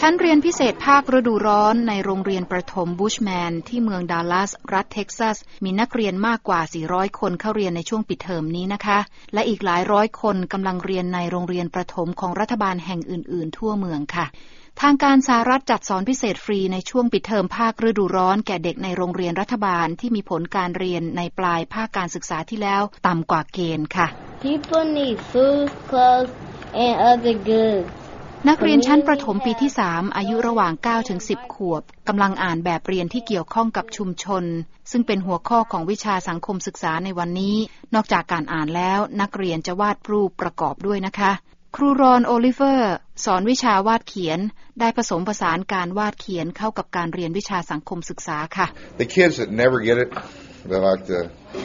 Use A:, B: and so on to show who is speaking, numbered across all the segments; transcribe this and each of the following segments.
A: ชั้นเรียนพิเศษภาคฤดูร้อนในโรงเรียนประถมบูชแมนที่เมืองดัลลัสรัฐเท็กซัสมีนักเรียนมากกว่า400คนเข้าเรียนในช่วงปิดเทอมนี้นะคะและอีกหลายร้อยคนกำลังเรียนในโรงเรียนประถมของรัฐบาลแห่งอื่นๆทั่วเมืองค่ะทางการสหรัฐจัดสอนพิเศษฟรีในช่วงปิดเทอมภาคฤดูร้อนแก่เด็กในโรงเรียนรัฐบาลที่มีผลการเรียนในปลายภาคการศึกษาที่แล้วต่ำกว่าเกณฑ์ค่ะ
B: People need food, clothes, and other goods.
A: นักเรียนชั้นประถมปีที่3อายุระหว่าง9ถึง10ขวบกำลังอ่านแบบเรียนที่เกี่ยวข้องกับชุมชนซึ่งเป็นหัวข้อของวิชาสังคมศึกษาในวันนี้นอกจากการอ่านแล้วนักเรียนจะวาดรูปประกอบด้วยนะคะครูรอนโอลิเวอร์สอนวิชาวาดเขียนได้ผสมผสานการวาดเขียนเข้ากับการเรียนวิชาสังคมศึกษาค่ะ
C: The kids that never get it, they like the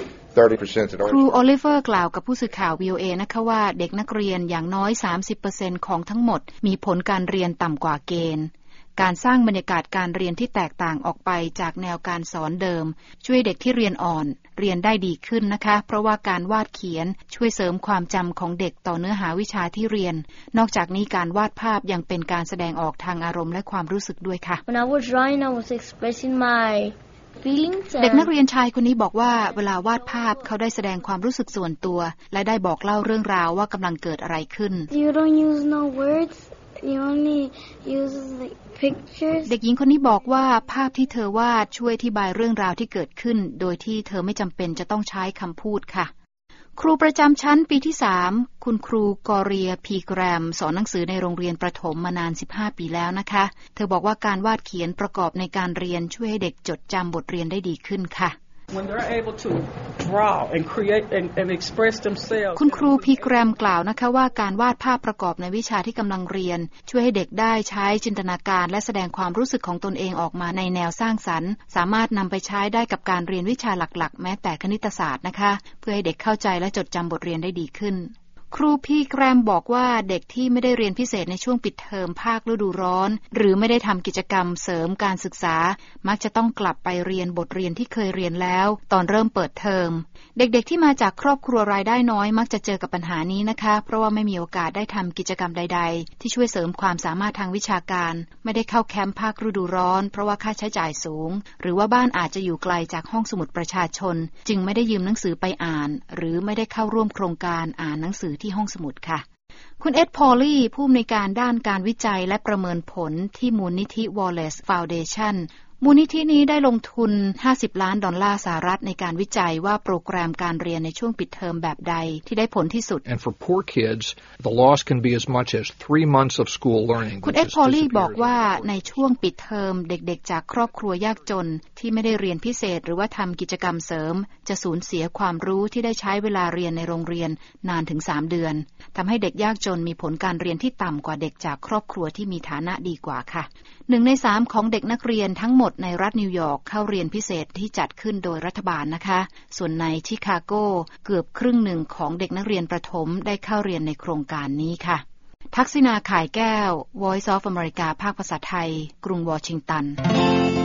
C: 30% that
A: ครูโอลิเวอร์กล่าวกับผู้สื่อข่าว VOA นะคะว่าเด็กนักเรียนอย่างน้อย 30% ของทั้งหมดมีผลการเรียนต่ำกว่าเกณฑ์การสร้างบรรยากาศการเรียนที่แตกต่างออกไปจากแนวการสอนเดิมช่วยเด็กที่เรียนอ่อนเรียนได้ดีขึ้นนะคะเพราะว่าการวาดเขียนช่วยเสริมความจำของเด็กต่อเนื้อหาวิชาที่เรียนนอกจากนี้การวาดภาพยังเป็นการแสดงออกทางอารมณ์และความรู้สึกด้วยค่ะ
B: When I was drawing, I was expressing my feelings.
A: เด็กนักเรียนชายคนนี้บอกว่าเวลาวาดภาพเขาได้แสดงความรู้สึกส่วนตัวและได้บอกเล่าเรื่องราวว่ากำลังเกิดอะไรขึ้น
B: You don't use no words.You only use like pictures.
A: เด็กหญิงคนนี้บอกว่าภาพที่เธอวาดช่วยอธิบายเรื่องราวที่เกิดขึ้นโดยที่เธอไม่จำเป็นจะต้องใช้คำพูดค่ะครูประจำชั้นปีที่3คุณครูกอเรียพีแกรมสอนหนังสือในโรงเรียนประถมมานาน15ปีแล้วนะคะเธอบอกว่าการวาดเขียนประกอบในการเรียนช่วยให้เด็กจดจำบทเรียนได้ดีขึ้นค่ะ
D: When they're able to draw and create and express themselves
A: คุณครูพีแกรมกล่าวนะคะว่าการวาดภาพประกอบในวิชาที่กำลังเรียนช่วยให้เด็กได้ใช้จินตนาการและแสดงความรู้สึกของตนเองออกมาในแนวสร้างสรรค์สามารถนำไปใช้ได้กับการเรียนวิชาหลักๆแม้แต่คณิตศาสตร์นะคะเพื่อให้เด็กเข้าใจและจดจำบทเรียนได้ดีขึ้นครูพีแกรมบอกว่าเด็กที่ไม่ได้เรียนพิเศษในช่วงปิดเทอมภาคฤดูร้อนหรือไม่ได้ทำกิจกรรมเสริมการศึกษามักจะต้องกลับไปเรียนบทเรียนที่เคยเรียนแล้วตอนเริ่มเปิดเทอมเด็กๆที่มาจากครอบครัวรายได้น้อยมักจะเจอกับปัญหานี้นะคะเพราะว่าไม่มีโอกาสได้ทำกิจกรรมใดๆที่ช่วยเสริมความสามารถทางวิชาการไม่ได้เข้าแคมป์ภาคฤดูร้อนเพราะว่าค่าใช้จ่ายสูงหรือว่าบ้านอาจจะอยู่ไกลจากห้องสมุดประชาชนจึงไม่ได้ยืมหนังสือไปอ่านหรือไม่ได้เข้าร่วมโครงการอ่านหนังสือที่ห้องสมุดค่ะคุณเอ็ดพอลลี่ผู้อำนวยการด้านการวิจัยและประเมินผลที่มูลนิธิ Wallace Foundation มูลนิธินี้ได้ลงทุน$50 ล้านสหรัฐในการวิจัยว่าโปรแกรมการเรียนในช่วงปิดเทอมแบบใดที่ได้ผลที่สุด
E: And for poor kids, the loss can be as much as 3 months of school learning.
A: คุณเอ็ดพอลลี่บอกว่าในช่วงปิดเทอมเด็กๆจากครอบครัวยากจนที่ไม่ได้เรียนพิเศษหรือว่าทำกิจกรรมเสริมจะสูญเสียความรู้ที่ได้ใช้เวลาเรียนในโรงเรียนนานถึง3 เดือนทำให้เด็กยากจนมีผลการเรียนที่ต่ำกว่าเด็กจากครอบครัวที่มีฐานะดีกว่าค่ะ1 ใน 3ของเด็กนักเรียนทั้งหมดในรัฐนิวยอร์กเข้าเรียนพิเศษที่จัดขึ้นโดยรัฐบาลนะคะส่วนในชิคาโกเกือบครึ่งหนึ่งของเด็กนักเรียนประถมได้เข้าเรียนในโครงการนี้ค่ะทักษิณา ข่ายแก้ว Voice of America ภาคภาษาไทยกรุงวอชิงตัน